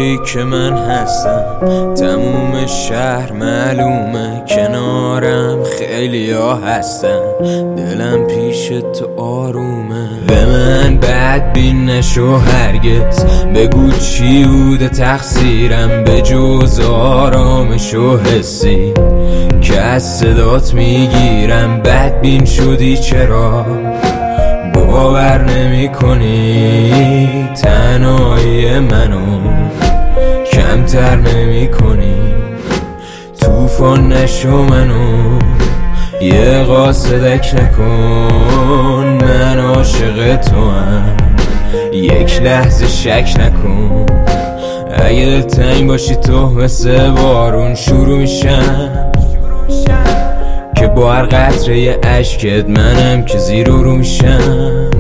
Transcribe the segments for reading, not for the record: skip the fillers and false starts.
جایی که من هستم تموم شهر معلومه، کنارم خیلی ها هستن، دلم پیش تو آرومه. به من بدبین نشو هرگز، بگو چی بوده تقصیرم به جز آرامش و حسی که از صدات میگیرم. بدبین شدی چرا باور نمی کنی تنهایی منو کمتر نمی کنی؟ طوفان نشو منو یه قاصدک نکن، من عاشق تو هم یک لحظه شک نکن. اگه دلتنگ باشی تو مثل بارون شروع میشم، که با هر قطره اشکت منم که زیر و رو میشم.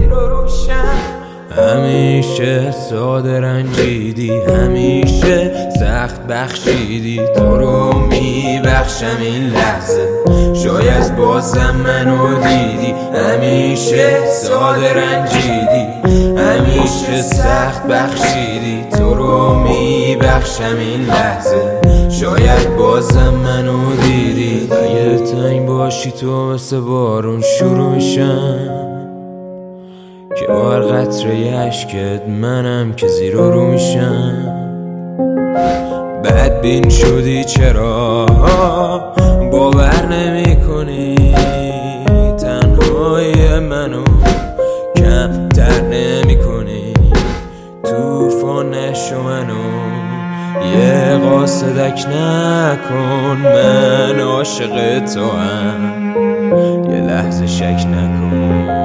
همیشه ساده رنجیدی، همیشه سخت بخشیدی، تو رو میبخشم این لحظه شاید بازم منو دیدی. همیشه ساده رنجیدی، همیشه سخت بخشیدی، تو رو میبخشم این لحظه شاید بازم منو دیدی. اگه تنگ باشی تو مثل بارون شروع میشم، که با هر قطره اشکت منم که زیر و رو میشم. بدبین شدی چرا باور نمی کنی تنهایی منو کمتر نمی کنی؟ طوفان نشو منو یه قاصدک نکن، من عاشق تو هم یه لحظه شک نکن.